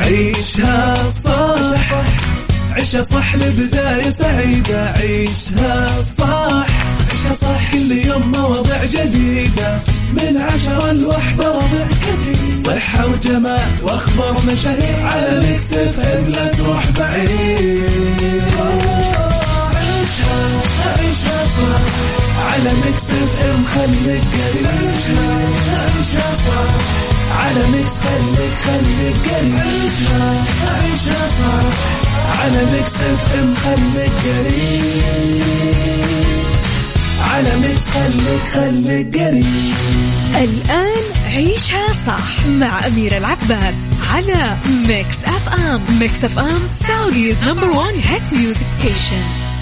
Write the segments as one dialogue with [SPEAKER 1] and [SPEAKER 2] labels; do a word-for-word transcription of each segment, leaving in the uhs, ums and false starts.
[SPEAKER 1] عيشها صح عيشها صح لبداية سعيدة. عيشها صح عيشها صح كل يوم مواضيع جديدة من عشرة لوحدة ربع كثير. صحة وجمال واخبار مشاهير على ميكس اف ام لا تروح بعيد. عيشها عيشها صح على ميكس اف ام خليك قريب. عيشها صح على ميكس خليك خليك قريب. عيشها عيشها صح على ميكس اف ام خليك قريب. على ميكس خليك خليك قريب.
[SPEAKER 2] الآن عيشها صح مع أميرة العباس على ميكس اف ام. ميكس اف ام سعوديز نمبر وان هيت ميوزك ستيشن.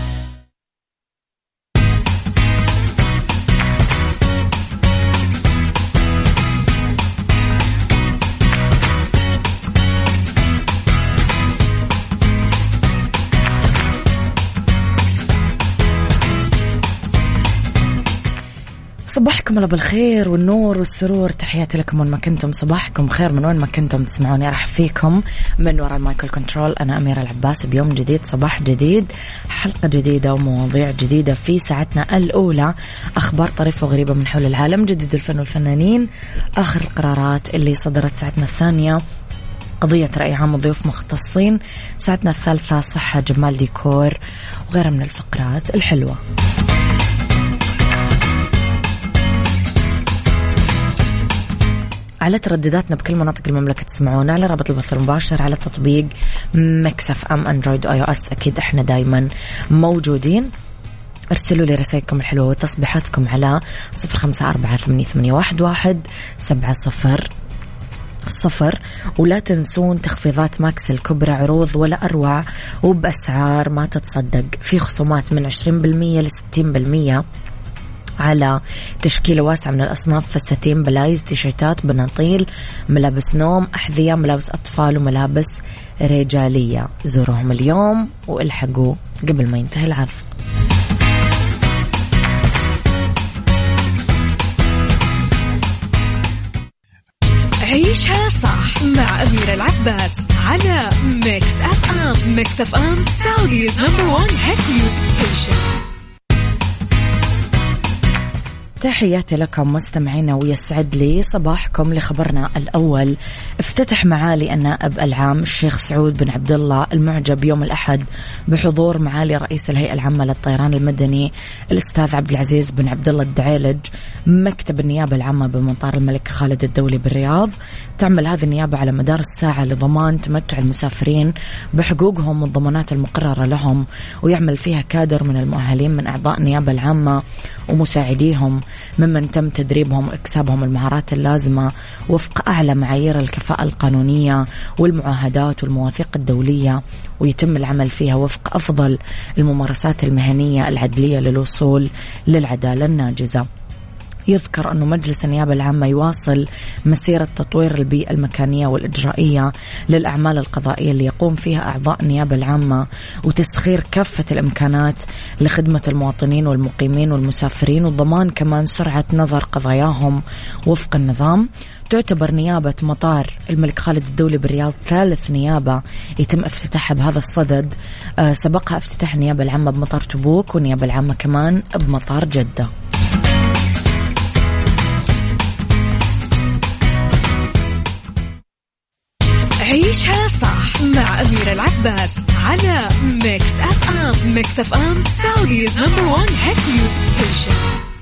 [SPEAKER 2] صباحكم الله بالخير والنور والسرور. تحياتي لكم وين ما كنتم. صباحكم خير من وين ما كنتم تسمعوني. راح فيكم من وراء المايكل كنترول أنا أميرة العباس بيوم جديد صباح جديد حلقة جديدة ومواضيع جديدة في ساعتنا الأولى. أخبار طريفة وغريبة من حول العالم, جديد الفن والفنانين, آخر القرارات اللي صدرت. ساعتنا الثانية قضية رأي عام وضيوف مختصين. ساعتنا الثالثة صحة جمال ديكور وغيرها من الفقرات الحلوة. على تردداتنا بكل مناطق المملكة تسمعونا على رابط البث المباشر على تطبيق ميكس اف ام اندرويد واي او اس. اكيد احنا دايما موجودين. ارسلوا لي رسائلكم الحلوة وتصبيحاتكم على صفر خمسة أربعة ثمانية ثمانية واحد واحد سبعة صفر صفر. ولا تنسون تخفيضات ماكس الكبرى, عروض ولا أروع وبأسعار ما تتصدق. في خصومات من عشرين بالمية لستين بالمية على تشكيلة واسعة من الأصناف: فساتين, بلايز, تيشيرتات, بناطيل, ملابس نوم, أحذية, ملابس أطفال وملابس رجالية. زوروهم اليوم والحقوا قبل ما ينتهي العرض. عيشها صح مع أميرة العباس على ميكس اف ام. ميكس اف ام سعوديز نمبر وان هيت ميوزك ستيشن.
[SPEAKER 3] تحياتي لكم مستمعينا ويسعد لي صباحكم. لخبرنا الأول: افتتح معالي النائب العام الشيخ سعود بن عبد الله المعجب يوم الأحد بحضور معالي رئيس الهيئة العامة للطيران المدني الأستاذ عبد العزيز بن عبد الله الدعيلج مكتب النيابة العامة بمطار الملك خالد الدولي بالرياض. تعمل هذه النيابة على مدار الساعة لضمان تمتع المسافرين بحقوقهم والضمانات المقررة لهم, ويعمل فيها كادر من المؤهلين من أعضاء النيابة العامة ومساعديهم ممن تم تدريبهم واكسابهم المهارات اللازمة وفق أعلى معايير الكفاءة القانونية والمعاهدات والمواثيق الدولية, ويتم العمل فيها وفق أفضل الممارسات المهنية العدلية للوصول للعدالة الناجزة. يذكر أنه مجلس النيابة العامة يواصل مسيرة تطوير البيئة المكانية والإجرائية للأعمال القضائية اللي يقوم فيها أعضاء النيابة العامة, وتسخير كافة الإمكانات لخدمة المواطنين والمقيمين والمسافرين, وضمان كمان سرعة نظر قضاياهم وفق النظام. تعتبر نيابة مطار الملك خالد الدولي بالرياض ثالث نيابة يتم افتتاحها بهذا الصدد. أه سبقها افتتاح النيابة العامة بمطار تبوك والنيابة العامة كمان بمطار جدة.
[SPEAKER 2] عيشها صح مع أميرة العباس على ميكس اف ام. ميكس اف ام سعوديز نمبر وان هيت ميوزك ستيشن.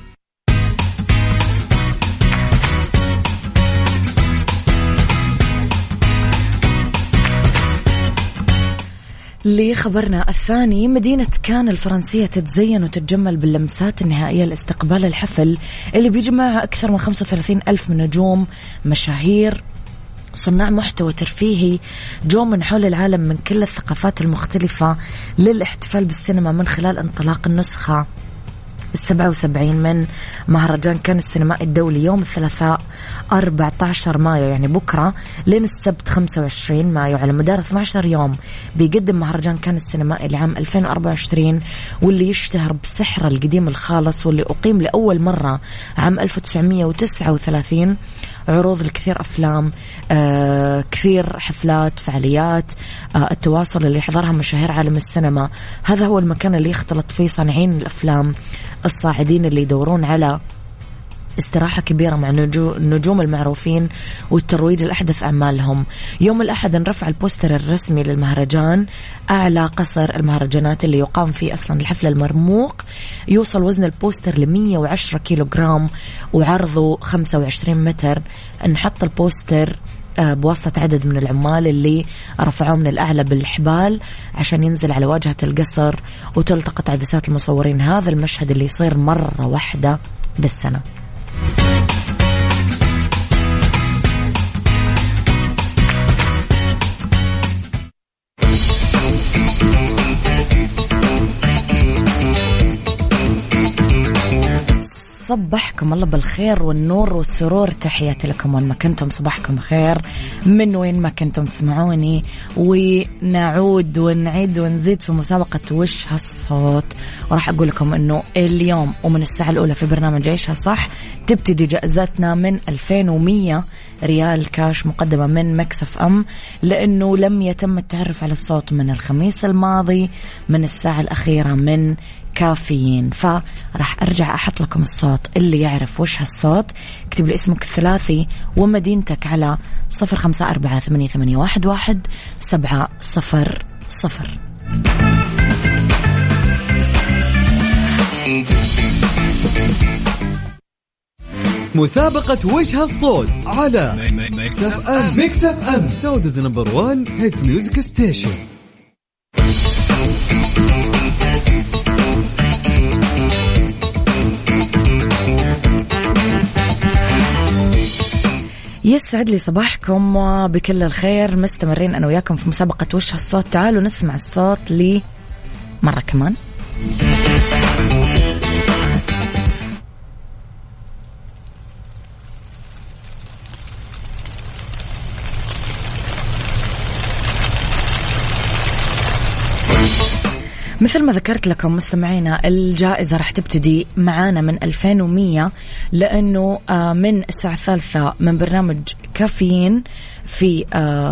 [SPEAKER 3] لخبرنا الثاني: مدينة كان الفرنسية تتزين وتتجمل باللمسات النهائية لاستقبال الحفل اللي بيجمع أكثر من خمسة وثلاثين ألف من نجوم مشاهير صناع محتوى ترفيهي جو من حول العالم من كل الثقافات المختلفة للاحتفال بالسينما من خلال انطلاق النسخة السبعة وسبعين من مهرجان كان السينمائي الدولي يوم الثلاثاء أربعة عشر مايو, يعني بكرة, لين السبت خمسة وعشرين مايو. على مدار اثني عشر يوم بيقدم مهرجان كان السينمائي لعام ألفين وأربعة وعشرين, واللي يشتهر بسحره القديم الخالص, واللي أقيم لأول مرة عام ألف وتسعمية وتسعة وثلاثين عروض لكثير أفلام، آه كثير حفلات، فعاليات، آه التواصل اللي يحضرها مشاهير عالم السينما. هذا هو المكان اللي يختلط فيه صانعين الأفلام الصاعدين اللي يدورون على استراحة كبيرة مع النجوم المعروفين والترويج لأحدث أعمالهم. يوم الأحد نرفع البوستر الرسمي للمهرجان، أعلى قصر المهرجانات اللي يقام فيه أصلا الحفل المرموق. يوصل وزن البوستر لمية وعشرة كيلو جرام وعرضه خمسة وعشرين متر. نحط البوستر بواسطة عدد من العمال اللي رفعوه من الأعلى بالحبال عشان ينزل على واجهة القصر وتلتقط عدسات المصورين. هذا المشهد اللي يصير مرة واحدة بالسنة. صبحكم الله بالخير والنور والسرور، تحياتي لكم وين ما كنتم، صباحكم خير من وين ما كنتم تسمعوني. ونعود ونعيد ونزيد في مسابقة وش هالصوت، وراح أقول لكم أنه اليوم ومن الساعة الأولى في برنامج عيشها صح تبتدي جائزتنا من ألفين ومية ريال كاش مقدمة من مكسف أم، لأنه لم يتم التعرف على الصوت من الخميس الماضي من الساعة الأخيرة من كافيين. فراح أرجع أحط لكم الصوت. اللي يعرف وش هالصوت اكتب لي اسمك الثلاثي ومدينتك على صفر خمسة أربعة ثمانية ثمانية واحد واحد سبعة صفر صفر.
[SPEAKER 4] مسابقة وش هالصوت على ميكس اف ام. ميكس اف ام سعوديز نمبر وان هيت ميوزك ستيشن.
[SPEAKER 3] يسعد لي صباحكم بكل الخير. مستمرين أنا وياكم في مسابقة وش هالصوت. تعالوا نسمع الصوت لي مرة كمان. مثل ما ذكرت لكم مستمعينا الجائزة راح تبتدي معانا من ألفين ومية، لأنه من الساعة الثالثة من برنامج كافيين في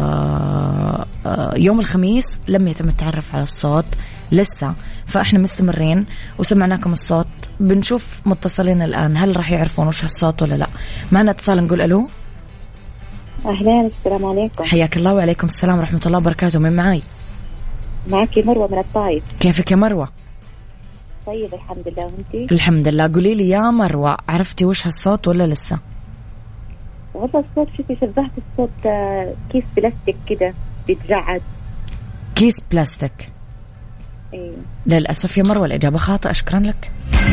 [SPEAKER 3] يوم الخميس لم يتم التعرف على الصوت لسه، فإحنا مستمرين وسمعناكم الصوت. بنشوف متصلين الآن هل راح يعرفون وش هالصوت ولا لا. معنا اتصال، نقول ألو.
[SPEAKER 5] أهلا، السلام عليكم.
[SPEAKER 3] حياك الله. وعليكم السلام ورحمة الله وبركاته. من معاي؟
[SPEAKER 5] معك مروة من الطائف.
[SPEAKER 3] كيفك يا مروة؟
[SPEAKER 5] طيب الحمد لله، وانتي؟
[SPEAKER 3] الحمد لله. قولي لي يا مروة، عرفتي وش هالصوت ولا لسه؟
[SPEAKER 5] والله الصوت شوفي شبهت الصوت كيس بلاستيك كده بيتجعد.
[SPEAKER 3] كيس بلاستيك؟
[SPEAKER 5] ايه.
[SPEAKER 3] للأسف يا مروة الإجابة خاطئة. شكرا لك.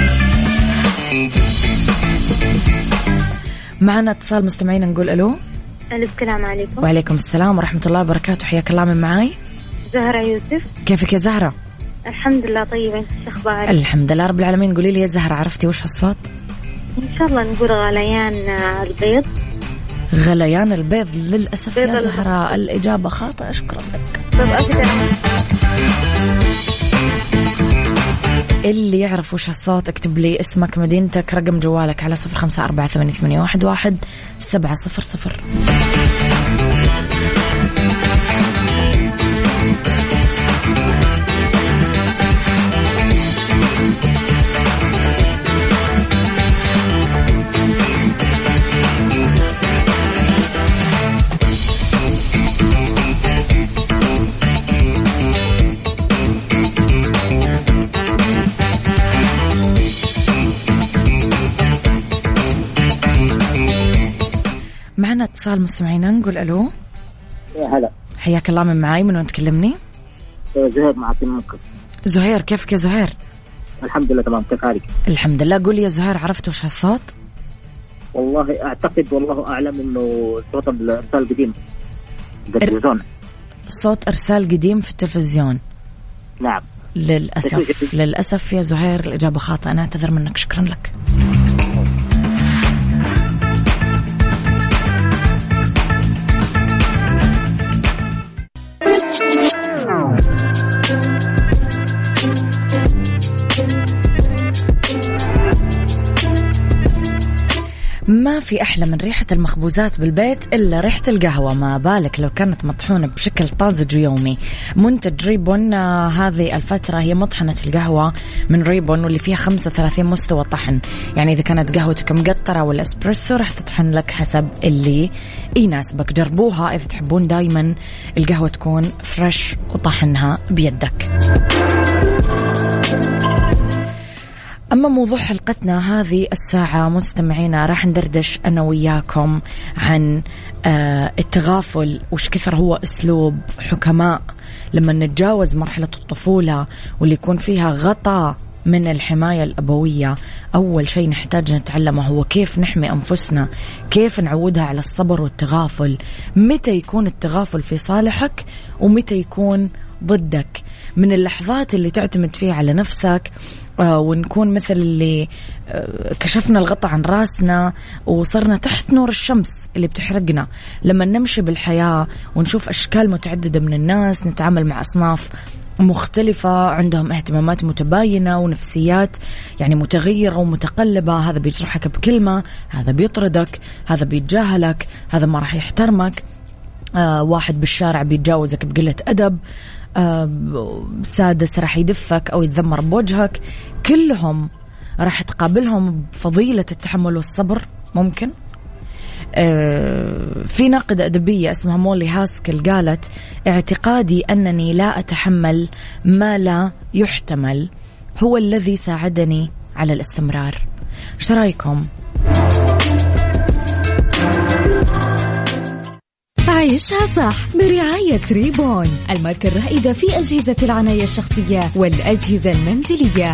[SPEAKER 3] معنا اتصال مستمعين، نقول ألو.
[SPEAKER 5] السلام عليكم.
[SPEAKER 3] وعليكم السلام ورحمة الله وبركاته. حياك الله. من معاي؟
[SPEAKER 5] زهرة يوسف.
[SPEAKER 3] كيفك يا زهرة؟
[SPEAKER 5] الحمد لله طيبة، انت شو اخبارك؟
[SPEAKER 3] الحمد لله رب العالمين. قولي لي يا زهرة، عرفتي وش هالصوت؟
[SPEAKER 5] ان شاء الله نقول غليان البيض.
[SPEAKER 3] غليان البيض؟ للأسف يا زهرة الإجابة خاطئة. شكرا لك.
[SPEAKER 5] طب أبدا.
[SPEAKER 3] اللي يعرف وش هالصوت اكتب لي اسمك، مدينتك، رقم جوالك على صفر خمسة أربعة ثمانية ثمانية واحد واحد سبعة صفر صفر. معنا اتصال مستمعينا، نقول ألو.
[SPEAKER 6] يا هلا.
[SPEAKER 3] حياك الله. من معاي؟ من وين تكلمني؟
[SPEAKER 6] زهير معك منكم.
[SPEAKER 3] زهير، كيفك يا زهير؟
[SPEAKER 6] الحمد لله تمام، كيف حالك؟
[SPEAKER 3] الحمد لله. قول لي يا زهير، عرفت وش هالصوت؟
[SPEAKER 6] والله أعتقد والله أعلم إنه صوت الإرسال القديم في التلفزيون.
[SPEAKER 3] صوت إرسال قديم في التلفزيون؟
[SPEAKER 6] نعم.
[SPEAKER 3] للأسف للأسف يا زهير الإجابة خاطئة. أنا أعتذر منك. شكرا لك. ما ما في أحلى من ريحة المخبوزات بالبيت إلا ريحة القهوة، ما بالك لو كانت مطحونة بشكل طازج ويومي. منتج ريبون آه هذه الفترة هي مطحنة القهوة من ريبون واللي فيها خمسة وثلاثين مستوى طحن، يعني إذا كانت قهوتك مقطرة ولا إسبريسو راح تطحن لك حسب اللي يناسبك. جربوها إذا تحبون دايما القهوة تكون فريش وطحنها بيدك. أما موضوع حلقتنا هذه الساعة مستمعينا راح ندردش أنا وياكم عن آه التغافل، وش كثر هو أسلوب حكماء لما نتجاوز مرحلة الطفولة واللي يكون فيها غطاء من الحماية الأبوية. أول شيء نحتاج نتعلمه هو كيف نحمي أنفسنا، كيف نعودها على الصبر والتغافل، متى يكون التغافل في صالحك ومتى يكون ضدك. من اللحظات اللي تعتمد فيها على نفسك آه ونكون مثل اللي آه كشفنا الغطاء عن راسنا وصرنا تحت نور الشمس اللي بتحرقنا. لما نمشي بالحياة ونشوف أشكال متعددة من الناس، نتعامل مع أصناف مختلفة عندهم اهتمامات متباينة ونفسيات يعني متغيرة ومتقلبة، هذا بيجرحك بكلمة، هذا بيطردك، هذا بيتجاهلك، هذا ما راح يحترمك، آه واحد بالشارع بيتجاوزك بقلة أدب، آه سادس راح يدفك أو يتذمر بوجهك. كلهم راح تقابلهم بفضيلة التحمل والصبر. ممكن آه في ناقدة أدبية اسمها مولي هاسكل قالت: اعتقادي أنني لا أتحمل ما لا يحتمل هو الذي ساعدني على الاستمرار. ايش رأيكم؟
[SPEAKER 7] عيشها صح برعاية ريبون، الماركة الرائدة في أجهزة العناية الشخصية والأجهزة المنزلية.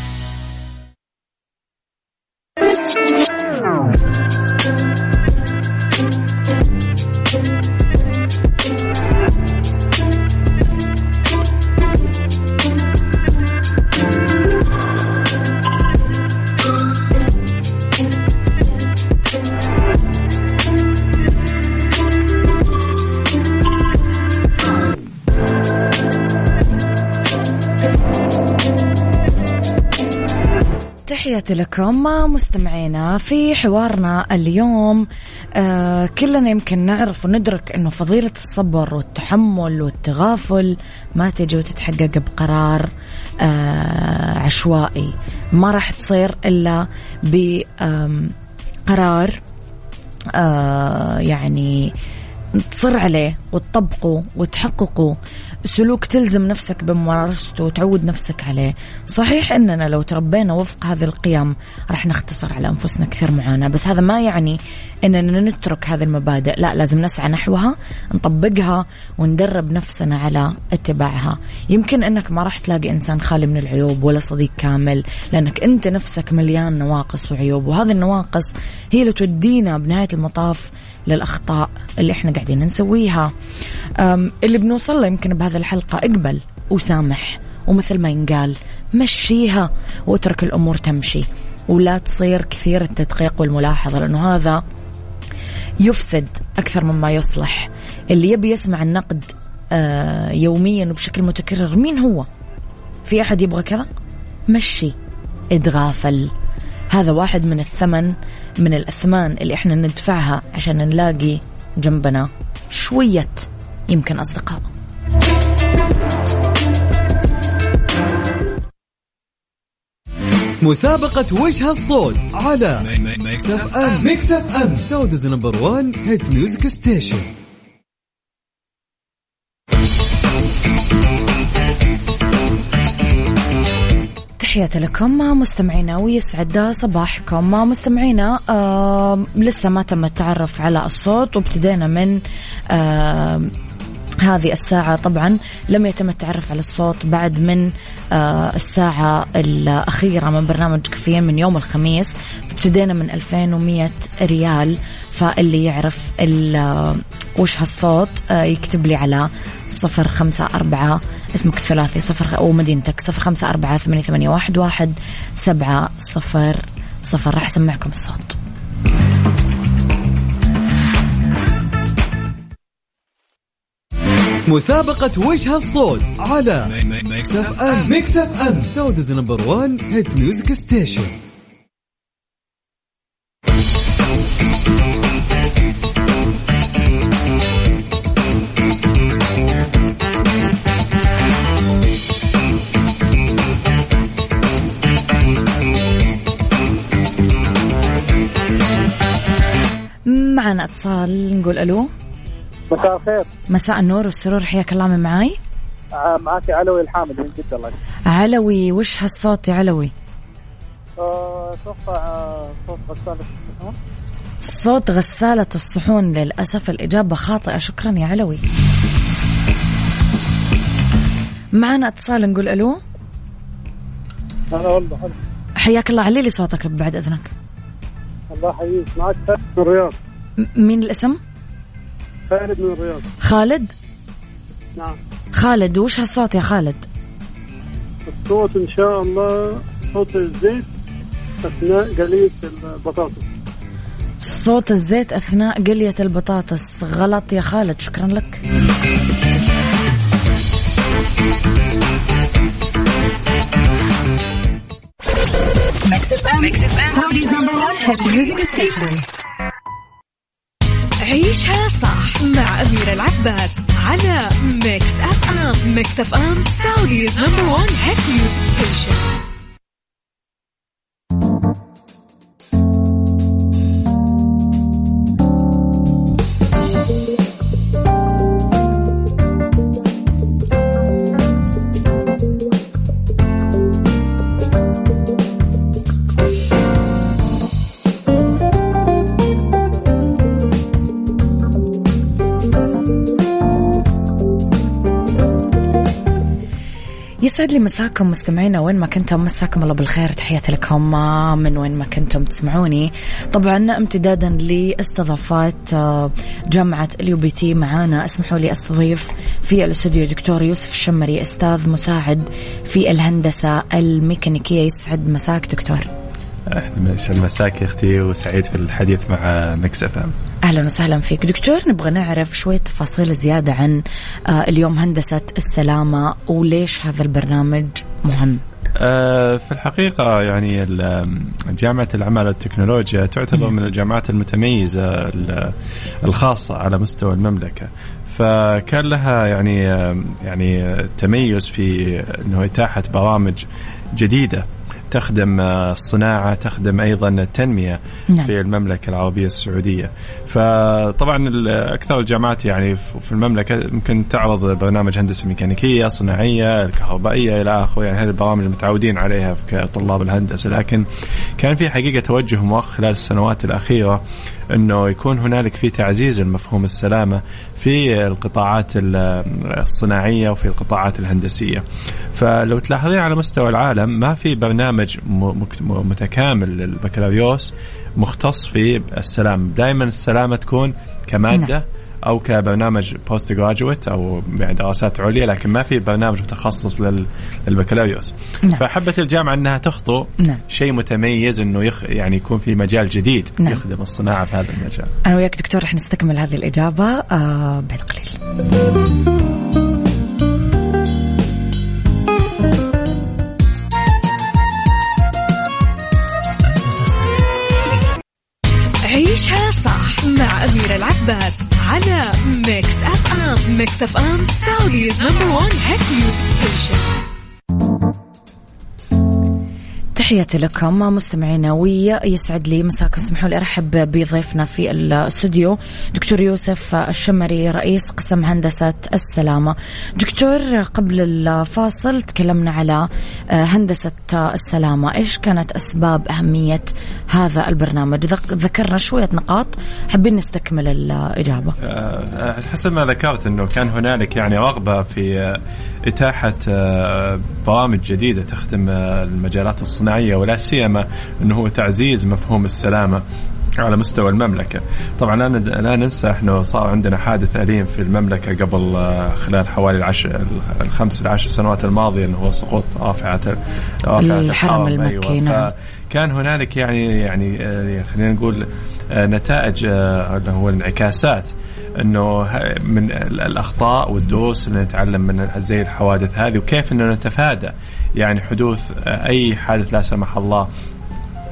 [SPEAKER 3] تحياتي لكم مستمعينا. في حوارنا اليوم آه كلنا يمكن نعرف وندرك أنه فضيلة الصبر والتحمل والتغافل ما تجي وتتحقق بقرار آه عشوائي، ما راح تصير إلا بقرار آه يعني تصر عليه وتطبقه وتحققه، سلوك تلزم نفسك بممارسته وتعود نفسك عليه. صحيح أننا لو تربينا وفق هذه القيم رح نختصر على أنفسنا كثير معاناة، بس هذا ما يعني أننا نترك هذه المبادئ، لا، لازم نسعى نحوها، نطبقها وندرب نفسنا على اتباعها. يمكن أنك ما راح تلاقي إنسان خالي من العيوب ولا صديق كامل، لأنك أنت نفسك مليان نواقص وعيوب، وهذه النواقص هي اللي تودينا بنهاية المطاف للأخطاء اللي احنا قاعدين نسويها. اللي بنوصل له يمكن بهذه الحلقة: اقبل وسامح، ومثل ما ينقال مشيها واترك الأمور تمشي، ولا تصير كثير التدقيق والملاحظة، لأنه هذا يفسد أكثر مما يصلح. اللي يبي يسمع النقد يوميا وبشكل متكرر، مين هو؟ في أحد يبغى كذا؟ مشي، اتغافل. هذا واحد من الثمن من الأثمان اللي احنا ندفعها عشان نلاقي جنبنا شوية يمكن أصدقاء.
[SPEAKER 4] مسابقة وجه الصوت على ميكس اف ام. ميكس اف ام سعوديز نمبر وان هيت ميوزك ستيشن.
[SPEAKER 3] تحياتي لكم مستمعينا ويسعد صباحكم مستمعينا. آه لسه ما تم التعرف على الصوت، وابتدينا من آه هذه الساعة. طبعا لم يتم التعرف على الصوت بعد من آه الساعة الأخيرة من برنامج كافيين من يوم الخميس، فابتدينا من ألفين ومئة ريال. فاللي يعرف وش هالصوت آه يكتب لي على صفر خمسة أربعة اسمك الثلاثي صفر أو مدينتك صفر خمسة أربعة ثمانية ثمانية واحد واحد سبعة صفر صفر. راح أسمعكم الصوت.
[SPEAKER 4] مسابقة وجه الصوت على ميكس اف ام. ميكس اف ام سعوديز نمبر وان هيت ميوزك ستيشن.
[SPEAKER 3] معنا اتصال، نقول الو.
[SPEAKER 8] مساء الخير.
[SPEAKER 3] مساء النور والسرور، حياك الله. من معاي؟
[SPEAKER 8] آه معك علوي الحامد من جدة. الله
[SPEAKER 3] علوي، وش هالصوت يا علوي؟
[SPEAKER 8] اتوقع آه صوت غسالة الصحون.
[SPEAKER 3] صوت غسالة الصحون. للأسف الإجابة خاطئة. شكرا يا علوي. معنا اتصال، نقول الو.
[SPEAKER 8] هلا والله. هلا.
[SPEAKER 3] حياك الله، علي لي صوتك بعد إذنك.
[SPEAKER 8] الله يحييك. معك خالد من الرياض.
[SPEAKER 3] مين الاسم؟
[SPEAKER 8] خالد من الرياض.
[SPEAKER 3] خالد؟
[SPEAKER 8] نعم.
[SPEAKER 3] خالد، وش هالصوت يا خالد؟
[SPEAKER 8] الصوت إن شاء الله صوت الزيت أثناء قلية البطاطس.
[SPEAKER 3] صوت الزيت أثناء قلية البطاطس. غلط يا خالد. شكرا لك.
[SPEAKER 7] عيشها صح مع أميرة العباس على ميكس أف أم. ميكس أف أم سعوديز نمبر وان هيت ميوزك ستيشن.
[SPEAKER 3] يسعد لي مساكم مستمعينا وين ما كنتم. مساكم الله بالخير. تحياتي لكم من وين ما كنتم تسمعوني. طبعا امتدادا لاستضافات جامعة اليو بي تي معانا، اسمحوا لي استضيف في الاستوديو دكتور يوسف الشمري، استاذ مساعد في الهندسة الميكانيكية. يسعد مساك دكتور.
[SPEAKER 9] يسعد مساك يا اختي، وسعيد في الحديث مع ميكس اف ام.
[SPEAKER 3] اهلا وسهلا فيك دكتور. نبغى نعرف شويه تفاصيل زياده عن اليوم هندسه السلامه وليش هذا البرنامج مهم.
[SPEAKER 9] في الحقيقة يعني جامعة العمل والتكنولوجيا تعتبر من الجامعات المتميزة الخاصة على مستوى المملكة، فكان لها يعني يعني تميز في انه اتاحة برامج جديدة تخدم الصناعة، تخدم أيضا التنمية نعم. في المملكة العربية السعودية. فطبعا أكثر الجامعات يعني في المملكة ممكن تعرض برنامج هندسة ميكانيكية، صناعية، الكهربائية إلى آخره، يعني هذه البرامج المتعودين عليها كطلاب الهندسة. لكن كان في حقيقة توجه مؤخر خلال السنوات الأخيرة أنه يكون هنالك في تعزيز المفهوم السلامة في القطاعات الصناعية وفي القطاعات الهندسية. فلو تلاحظين على مستوى العالم ما في برنامج متكامل للبكالوريوس مختص في السلام. دائما السلامة تكون كمادة نعم. أو كبرنامج بوست جراجويت أو يعني دراسات عليا، لكن ما في برنامج متخصص للبكالوريوس نعم. فحبت الجامعة أنها تخطو نعم. شيء متميز، أنه يخ يعني يكون في مجال جديد نعم. يخدم الصناعة في هذا المجال.
[SPEAKER 3] أنا وياك دكتور رح نستكمل هذه الإجابة آه بعد قليل.
[SPEAKER 7] عيشها صح مع أميرة العباس على ميكس أف أم. ميكس أف أم سعوديز نمبر وان هيت ميوزك ستيشن.
[SPEAKER 3] تحياتي لكم مستمعينا ويسعد لي مساكم. اسمحوا لي أرحب بضيفنا في الاستوديو دكتور يوسف الشمري، رئيس قسم هندسة السلامة. دكتور، قبل الفاصل تكلمنا على هندسة السلامة، إيش كانت أسباب أهمية هذا البرنامج؟ ذكرنا شوية نقاط، حابين نستكمل الإجابة.
[SPEAKER 9] حسب ما ذكرت أنه كان هنالك يعني رغبة في إتاحة برامج جديدة تخدم المجالات الصناعية، ولا سيما أنه هو تعزيز مفهوم السلامة على مستوى المملكة. طبعا لا لا ننسى إحنا صار عندنا حادث أليم في المملكة قبل خلال حوالي العشر الخمس العشر سنوات الماضية، أنه هو سقوط رافعة
[SPEAKER 3] الحرم المكي.
[SPEAKER 9] نعم. فكان هنالك يعني يعني خلينا نقول نتائج اللي هو الانعكاسات، انه من الاخطاء والدروس اللي نتعلم من زي الحوادث هذه، وكيف انه نتفادى يعني حدوث اي حادث لا سمح الله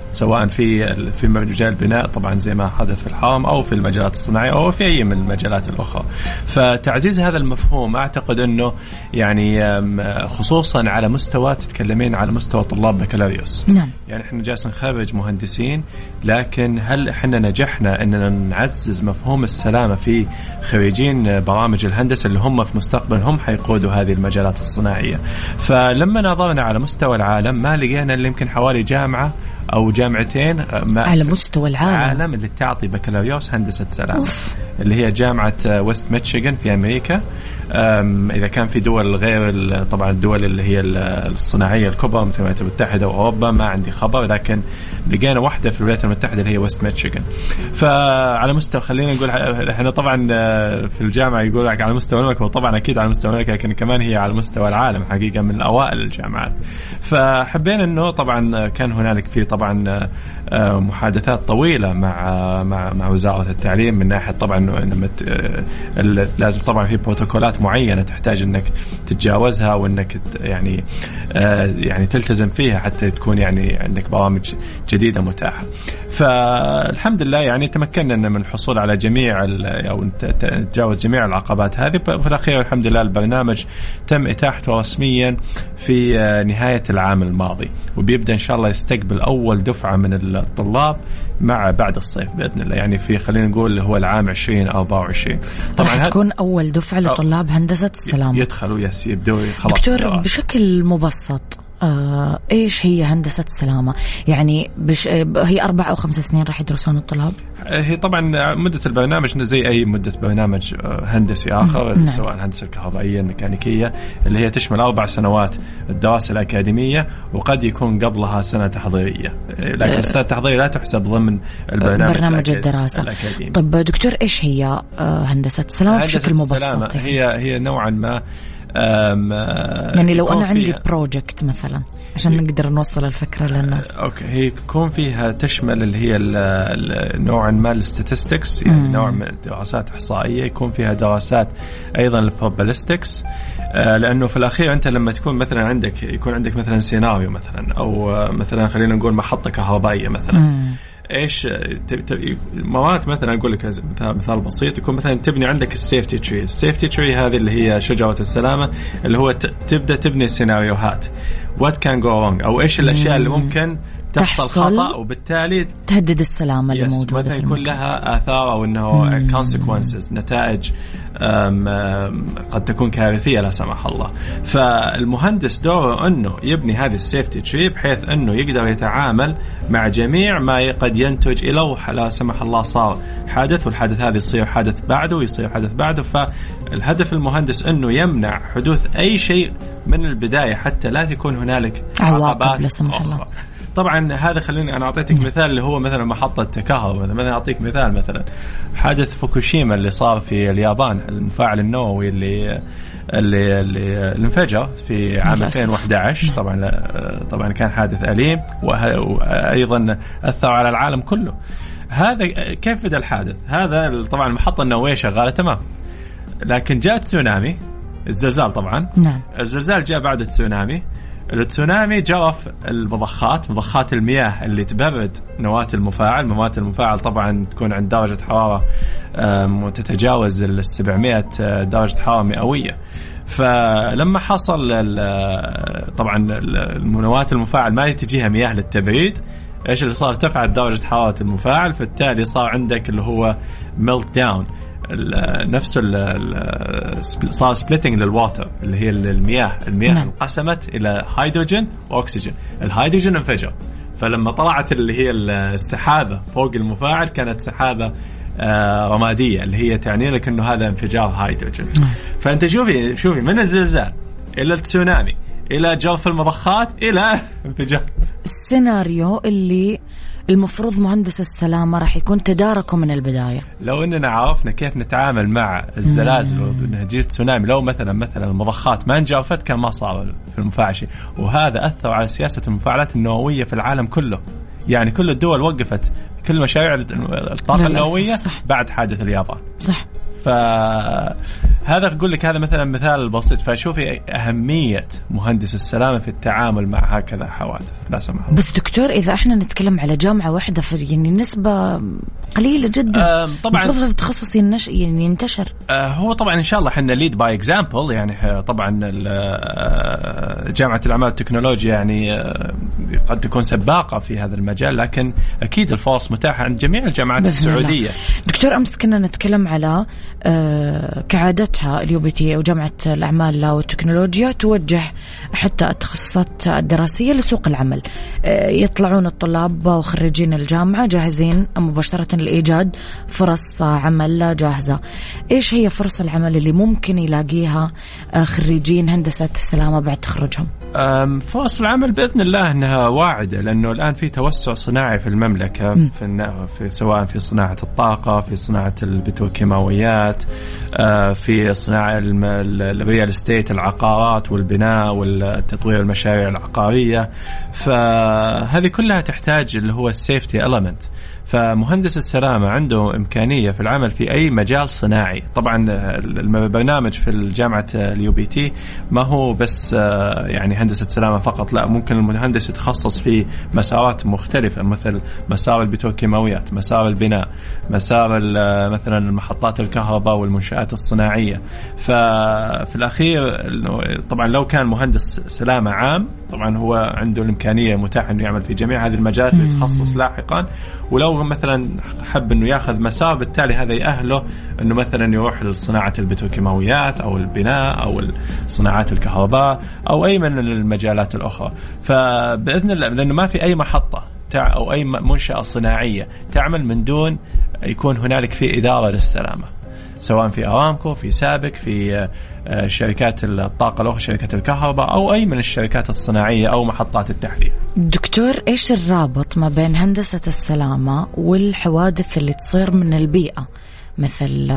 [SPEAKER 9] سواء في في مجال البناء طبعا زي ما حدث في الحرم أو في المجالات الصناعية أو في أي من المجالات الأخرى. فتعزيز هذا المفهوم أعتقد أنه يعني خصوصا على مستوى تتكلمين على مستوى طلاب بكالوريوس.
[SPEAKER 3] نعم.
[SPEAKER 9] يعني احنا جالسين نخرج مهندسين، لكن هل احنا نجحنا اننا نعزز مفهوم السلامة في خريجين برامج الهندسة اللي هم في مستقبل هم حيقودوا هذه المجالات الصناعية؟ فلما نظرنا على مستوى العالم ما لقينا اللي يمكن حوالي جامعة أو جامعتين
[SPEAKER 3] على مستوى العالم
[SPEAKER 9] العالم اللي تعطي بكالوريوس هندسة سلامة، اللي هي جامعة ويست ميشيغان في أمريكا. إذا كان في دول غير طبعا الدول اللي هي الصناعية الكبرى مثل الولايات المتحدة وأوروبا ما عندي خبر، لكن لقينا واحدة في الولايات المتحدة اللي هي ويست ميشيغان. فعلى مستوى خلينا نقول احنا طبعا في الجامعة يقول لك على مستوى المملكة، وطبعا أكيد على مستوى المملكة، لكن كمان هي على مستوى العالم حقيقة من أوائل الجامعات. فحبينا إنه طبعا كان هنالك في طبعا محادثات طويلة مع مع مع وزارة التعليم من ناحية طبعا إنه لازم طبعا في بروتوكولات معينة تحتاج إنك تتجاوزها وإنك يعني يعني تلتزم فيها حتى تكون يعني عندك برامج جديدة متاحة. فالحمد لله يعني تمكنا من الحصول على جميع أو نتجاوز جميع العقبات هذه. في الأخير الحمد لله البرنامج تم إتاحته رسميا في نهاية العام الماضي، وبيبدأ إن شاء الله يستقبل أول دفعة من الطلاب مع بعد الصيف بإذن الله، يعني في خلينا نقول هو العام عشرين أربعة وعشرين
[SPEAKER 3] طبعا راح تكون أول دفعة لطلاب هندسة السلامة
[SPEAKER 9] يدخلوا يس يبدأوا خلاص.
[SPEAKER 3] دكتور بشكل مبسط آه، إيش هي هندسة السلامة؟ يعني بش هي أربع أو خمس سنين راح يدرسون الطلاب؟
[SPEAKER 9] هي طبعا مدة البرنامج زي أي مدة برنامج هندسي آخر،
[SPEAKER 3] نعم.
[SPEAKER 9] سواء الهندسة الكهربائية الميكانيكية اللي هي تشمل أربع سنوات الدراسة الأكاديمية، وقد يكون قبلها سنة تحضيرية، لكن السنة التحضيرية لا تحسب ضمن البرنامج
[SPEAKER 3] برنامج الدراسة
[SPEAKER 9] الأكاديمي.
[SPEAKER 3] طب دكتور إيش هي هندسة السلامة بشكل مبسط؟
[SPEAKER 9] هي هي نوعا ما
[SPEAKER 3] يعني لو أنا عندي بروجكت مثلا عشان نقدر نوصل الفكرة للناس.
[SPEAKER 9] أوكي، هي يكون فيها تشمل اللي هي نوعا ما الستاتستكس، يعني مم. نوع من دراسات إحصائية، يكون فيها دراسات أيضا البروبابيلستكس، لأنه في الأخير أنت لما تكون مثلا عندك يكون عندك مثلا سيناريو مثلا أو مثلا خلينا نقول محطة كهربائية مثلا. مم. ايش مرات مثلا اقول لك مثال مثال بسيط، يكون مثلا تبني عندك السيفتي تري. السيفتي تري هذه اللي هي شجره السلامه، اللي هو تبدا تبني سيناريوهات وات كان جو رونج، او ايش الاشياء اللي ممكن تحصل خطأ وبالتالي
[SPEAKER 3] تهدد السلامة اللي موجودة
[SPEAKER 9] مثلا يكون لها آثار أو إنه مم. consequences نتائج أم أم قد تكون كارثية لا سمح الله. فالمهندس دوره إنه يبني هذه السيفتي تري بحيث إنه يقدر يتعامل مع جميع ما قد ينتج إلى لا سمح الله صار حادث، والحادث هذا يصير حادث بعده ويصير حادث بعده. فالهدف المهندس إنه يمنع حدوث أي شيء من البداية حتى لا تكون هنالك عقبات أخرى. طبعا هذا خليني أنا أعطيتك مثال اللي هو مثلا محطة كهرباء. مثلا أعطيك مثال مثلا حادث فوكوشيما اللي صار في اليابان، المفاعل النووي اللي اللي اللي انفجر في عام ألفين وأحد عشر. طبعا طبعا كان حادث أليم وأيضا أثر على العالم كله. هذا كيف بدأ الحادث؟ هذا طبعا المحطة النووية شغالة تمام، لكن جاء تسونامي، الزلزال طبعا.
[SPEAKER 3] نعم.
[SPEAKER 9] الزلزال جاء بعد التسونامي. التسونامي جرف المضخات، مضخات المياه اللي تبرد نواة المفاعل. نواة المفاعل طبعا تكون عند درجة حرارة تتجاوز ال سبعمائة درجة حرارة مئوية. فلما حصل طبعا نواة المفاعل ما تجيها مياه للتبريد، ايش اللي صار؟ ارتفعت درجة حرارة المفاعل، فبالتالي صار عندك اللي هو ميلت داون، نفس صار سبليتنج للواتر اللي هي المياه المياه نعم. انقسمت إلى هيدروجين وأكسجين. الهيدروجين انفجر، فلما طلعت اللي هي السحابة فوق المفاعل كانت سحابة رمادية اللي هي تعني لك إنه هذا انفجار هيدروجين. نعم. فأنت شوفي شوفي من الزلزال إلى التسونامي إلى جرف المضخات إلى انفجار.
[SPEAKER 3] السيناريو اللي المفروض مهندس السلامة راح يكون تداركه من البداية.
[SPEAKER 9] لو إننا عرفنا كيف نتعامل مع الزلازل ونهجير تسونامي، لو مثلا مثلا المضخات ما انجرفت كان ما صار في المفاعل شيء. وهذا أثر على سياسة المفاعلات النووية في العالم كله، يعني كل الدول وقفت كل مشاريع الطاقة النووية بعد حادث اليابان.
[SPEAKER 3] صح.
[SPEAKER 9] ف هذا أقول لك هذا مثلا مثال بسيط. فشوفي أهمية مهندس السلامة في التعامل مع هكذا حوادث لا سمح الله.
[SPEAKER 3] بس دكتور إذا إحنا نتكلم على جامعة واحدة يعني نسبة قليلة جدا
[SPEAKER 9] طبعا
[SPEAKER 3] المفروض التخصص ينش يعني ينتشر.
[SPEAKER 9] هو طبعا إن شاء الله إحنا lead by example يعني طبعا جامعة الأعمال والتكنولوجيا يعني قد تكون سباقة في هذا المجال لكن أكيد الفرص متاحة عند جميع الجامعات السعودية.
[SPEAKER 3] دكتور أمس كنا نتكلم على كعادتها اليو بي تي وجامعة الأعمال والتكنولوجيا توجه حتى التخصصات الدراسية لسوق العمل. يطلعون الطلاب وخريجين الجامعة جاهزين مباشرة لإيجاد فرص عمل جاهزة. إيش هي فرص العمل اللي ممكن يلاقيها خريجين هندسة السلامة بعد تخرجهم؟
[SPEAKER 9] فرص العمل بإذن الله أنها واعدة لأنه الآن في توسع صناعي في المملكة في, في سواء في صناعة الطاقة في صناعة البتروكيماويات في صناعة الريال استيت العقارات والبناء والتطوير المشاريع العقارية. فهذه كلها تحتاج اللي هو السيفتي إليمنت. فمهندس السلامة عنده إمكانية في العمل في أي مجال صناعي. طبعا البرنامج في الجامعة اليو بي تي ما هو بس يعني هندسة سلامة فقط، لا ممكن المهندس يتخصص في مسارات مختلفة مثل مسار البتروكيماويات، مسار البناء، مسار مثلا المحطات الكهرباء والمنشآت الصناعية. ففي الأخير طبعا لو كان مهندس سلامة عام طبعا هو عنده الإمكانية متاحة أنه يعمل في جميع هذه المجالات ويتخصص لاحقا. ولو مثلا حب أنه يأخذ مسار بالتالي هذا يأهله أنه مثلا يروح لصناعة البتروكيماويات أو البناء أو صناعات الكهرباء أو أي من المجالات الأخرى. فبإذن الله لأنه ما في أي محطة أو أي منشأة صناعية تعمل من دون يكون هنالك في إدارة للسلامة، سواء في أرامكو، في سابك، في شركات الطاقة الأخرى، شركات الكهرباء أو أي من الشركات الصناعية أو محطات التحليل.
[SPEAKER 3] دكتور إيش الرابط ما بين هندسة السلامة والحوادث اللي تصير من البيئة مثل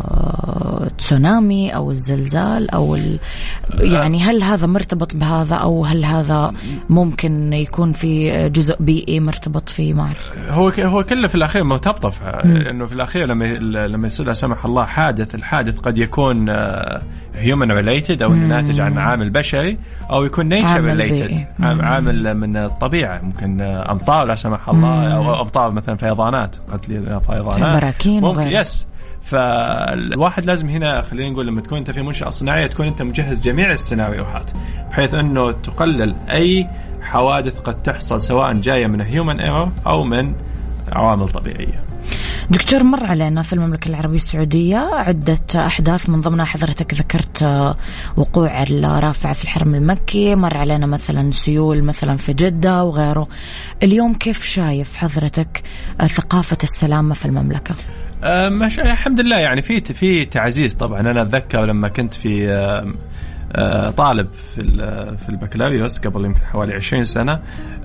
[SPEAKER 3] تسونامي أو الزلزال أو ال... يعني هل هذا مرتبط بهذا أو هل هذا ممكن يكون في جزء بيئي مرتبط فيه؟ ما أعرف.
[SPEAKER 9] هو هو كله في الأخير مرتبط، لأنه في الأخير لما لما يصير لا سمح الله حادث، الحادث قد يكون human related أو ناتج عن عامل بشري أو يكون nature related عامل من الطبيعة، ممكن أمطار لا سمح الله أو أمطار مثلا فيضانات، قد فيضانات ممكن يس. فالواحد لازم هنا خلينا نقول لما تكون أنت في منشأة صناعية تكون أنت مجهز جميع السيناريوهات بحيث أنه تقلل أي حوادث قد تحصل سواء جاية من human error أو من عوامل طبيعية.
[SPEAKER 3] دكتور، مر علينا في المملكة العربية السعودية عدة أحداث من ضمنها حضرتك ذكرت وقوع الرافعة في الحرم المكي، مر علينا مثلا سيول مثلا في جدة وغيره. اليوم كيف شايف حضرتك ثقافة السلامة في المملكة؟
[SPEAKER 9] أه الحمد لله يعني في في تعزيز. طبعا أنا أتذكر لما كنت في أه طالب في في البكالوريوس قبل يمكن حوالي عشرين سنة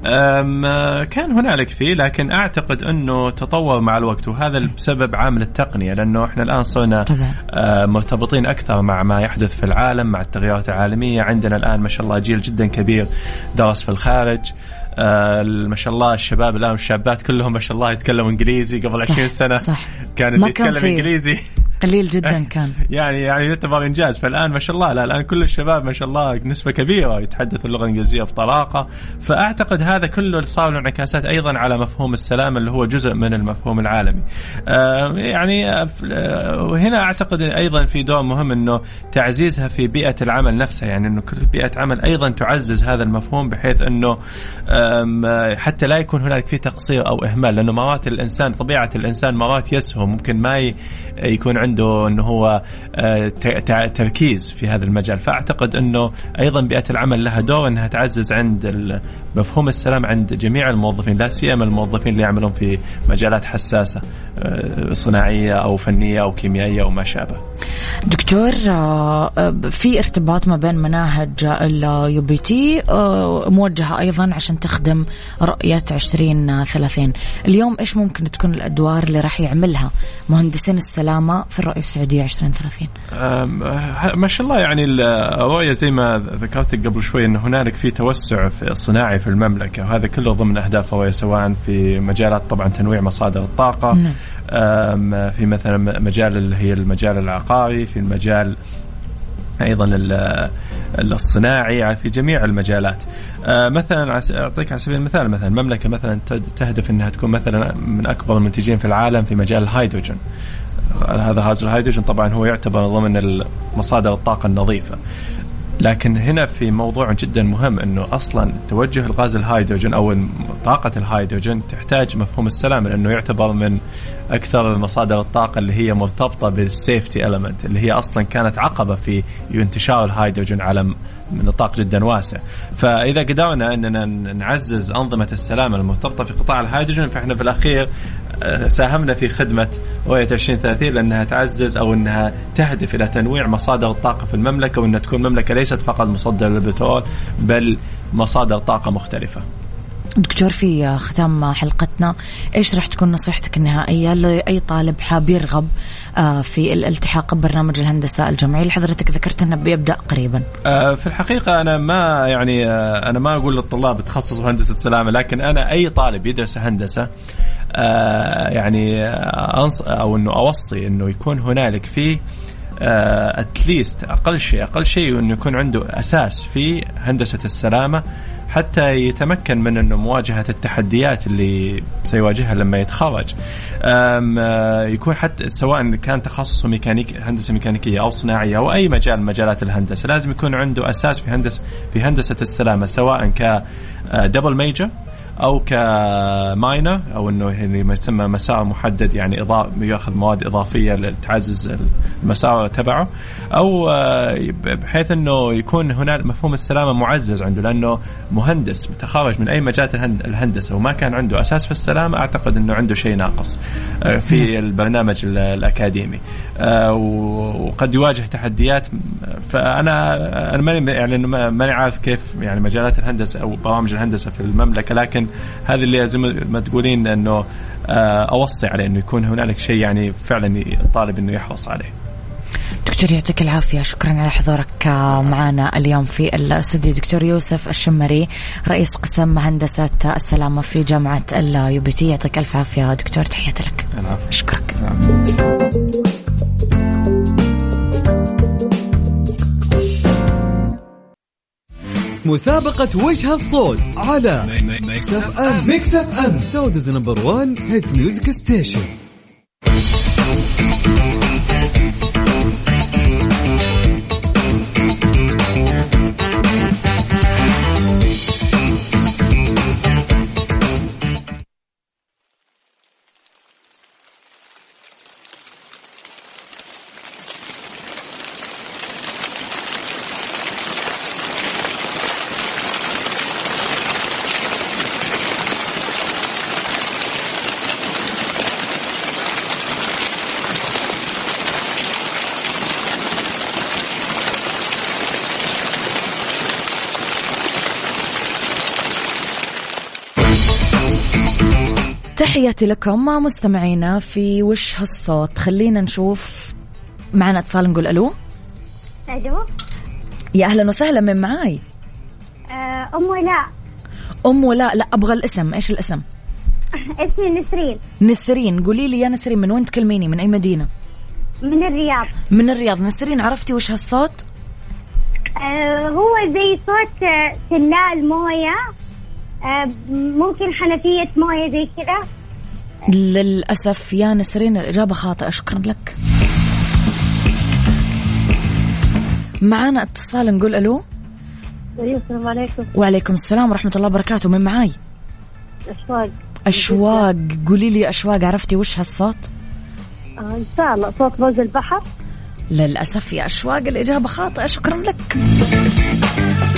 [SPEAKER 9] كان هنالك فيه، لكن أعتقد أنه تطور مع الوقت، وهذا بسبب عامل التقنية، لأنه إحنا الآن صرنا مرتبطين أكثر مع ما يحدث في العالم، مع التغيرات العالمية. عندنا الآن ما شاء الله جيل جدا كبير درس في الخارج، آه ما شاء الله الشباب الآن والشابات كلهم ما شاء الله يتكلموا إنجليزي. قبل عشرين سنة صح. كان اللي يتكلم إنجليزي
[SPEAKER 3] قليل جدا كان
[SPEAKER 9] يعني يعني يعتبر إنجاز. فالآن ما شاء الله لا الآن كل الشباب ما شاء الله نسبة كبيرة يتحدثوا اللغة الإنجليزية بطلاقة. فأعتقد هذا كله صار له انعكاسات أيضا على مفهوم السلام اللي هو جزء من المفهوم العالمي. آه يعني آه هنا أعتقد أيضا في دور مهم إنه تعزيزها في بيئة العمل نفسها، يعني إنه كل بيئة عمل أيضا تعزز هذا المفهوم بحيث إنه حتى لا يكون هناك في تقصير أو إهمال، لأنه مرات الإنسان طبيعة الإنسان مرات يسهم، ممكن ما يكون عنده إنه هو تركيز في هذا المجال. فأعتقد إنه أيضا بيئة العمل لها دور إنها تعزز عند مفهوم السلام عند جميع الموظفين، لا سيما الموظفين اللي يعملون في مجالات حساسة صناعية أو فنية أو كيميائية أو ما شابه.
[SPEAKER 3] دكتور، في ارتباط ما بين مناهج اليو بي تي موجهة أيضا عشان تخدم رؤية عشرين ثلاثين. اليوم إيش ممكن تكون الأدوار اللي راح يعملها مهندسين السلامة في الرؤية السعودية عشرين ثلاثين؟
[SPEAKER 9] ما شاء الله يعني الرؤية زي ما ذكرت قبل شوي أن هنالك في توسع في الصناعي في المملكة، وهذا كله ضمن أهداف الرؤية، سواء في مجالات طبعا تنويع مصادر الطاقة، في مثلا مجال اللي هي المجال العقاري، في المجال أيضا الصناعي، في جميع المجالات. مثلا أعطيك على سبيل المثال، مثلا المملكة مثلا تهدف أنها تكون مثلا من أكبر المنتجين في العالم في مجال الهيدروجين. هذا غاز الهيدروجين طبعا هو يعتبر ضمن مصادر الطاقة النظيفة، لكن هنا في موضوع جدا مهم أنه أصلا توجه الغاز الهيدروجين أو طاقة الهيدروجين تحتاج مفهوم السلام، لأنه يعتبر من أكثر المصادر الطاقة اللي هي مرتبطة بالسيفتي إليمنت، اللي هي أصلا كانت عقبة في انتشار الهيدروجين على نطاق جدا واسع. فإذا قدرنا أننا نعزز أنظمة السلام المرتبطة في قطاع الهيدروجين، فإحنا في الأخير ساهمنا في خدمة رؤية عشرين ثلاثين، لأنها تعزز أو أنها تهدف إلى تنويع مصادر الطاقة في المملكة، وأنها تكون مملكة ليست فقط مصدر للبترول بل مصادر طاقة مختلفة.
[SPEAKER 3] دكتور، في ختام حلقتنا إيش رح تكون نصيحتك النهائية لأي طالب حاب يرغب في الالتحاق ببرنامج الهندسة الجامعي اللي حضرتك ذكرت أنه بيبدأ قريبا؟
[SPEAKER 9] في الحقيقة أنا ما يعني أنا ما أقول للطلاب تخصصوا هندسة سلامة، لكن أنا أي طالب يدرس هندسة يعني أنص أو إنه أوصي إنه يكون هنالك فيه أتليست أقل شيء أقل شيء إنه يكون عنده أساس في هندسة السلامة، حتى يتمكن من أنه مواجهة التحديات اللي سيواجهها لما يتخرج. يكون حتى سواء كان تخصصه ميكانيك هندسة ميكانيكية أو صناعية أو أي مجال مجالات الهندسة، لازم يكون عنده أساس في هندسة في هندسة السلامة، سواء كدبل ميجر أو كماينر أو إنه ما يسمى مسار محدد، يعني إضافة يأخذ مواد إضافية لتعزز المسار تبعه، أو بحيث إنه يكون هناك مفهوم السلامة معزز عنده، لأنه مهندس متخرج من أي مجال الهندسة وما كان عنده أساس في السلامة، أعتقد إنه عنده شيء ناقص في البرنامج الأكاديمي وقد يواجه تحديات. فأنا أنا ماني يعني ماني عارف كيف يعني مجالات الهندسة أو برامج الهندسة في المملكة، لكن هذا اللي زي ما تقولين أنه أوصي عليه أنه يكون هنالك شيء يعني فعلا الطالب أنه يحرص عليه.
[SPEAKER 3] دكتور يعطيك العافية، شكرا على حضورك معنا اليوم في الاستوديو. دكتور يوسف الشمري، رئيس قسم هندسة السلامة في جامعة اليوبيتي، يعطيك ألف عافية دكتور، تحياتي لك. أشكرك.
[SPEAKER 4] مسابقة وجه الصوت على ميكس اف ام. ميكس اف ام سعوديز نمبر وان هيت ميوزك ستيشن.
[SPEAKER 3] تحياتي لكم مستمعينا في وش هالصوت. خلينا نشوف معنا اتصال، نقول ألو.
[SPEAKER 10] ألو،
[SPEAKER 3] يا أهلا وسهلا، من معاي؟
[SPEAKER 10] أم ولاء.
[SPEAKER 3] أم ولاء، لا أبغى الاسم، إيش الاسم؟
[SPEAKER 10] اسمي نسرين.
[SPEAKER 3] نسرين، قولي لي يا نسرين من وين تكلميني، من أي مدينة؟
[SPEAKER 10] من الرياض.
[SPEAKER 3] من الرياض. نسرين، عرفتي وش هالصوت؟
[SPEAKER 10] آه هو زي صوت سلال موية، آه ممكن حنفية موية زي كده.
[SPEAKER 3] للأسف يا نسرين الإجابة خاطئة، شكرا لك. معنا اتصال، نقول ألو.
[SPEAKER 10] السلام عليكم.
[SPEAKER 3] وعليكم السلام ورحمة الله وبركاته، من معاي؟
[SPEAKER 10] أشواق.
[SPEAKER 3] أشواق، قولي لي أشواق، عرفتي وش هالصوت؟
[SPEAKER 10] آه إن شاء الله صوت موج البحر.
[SPEAKER 3] للأسف يا أشواق الإجابة خاطئة، شكرا لك.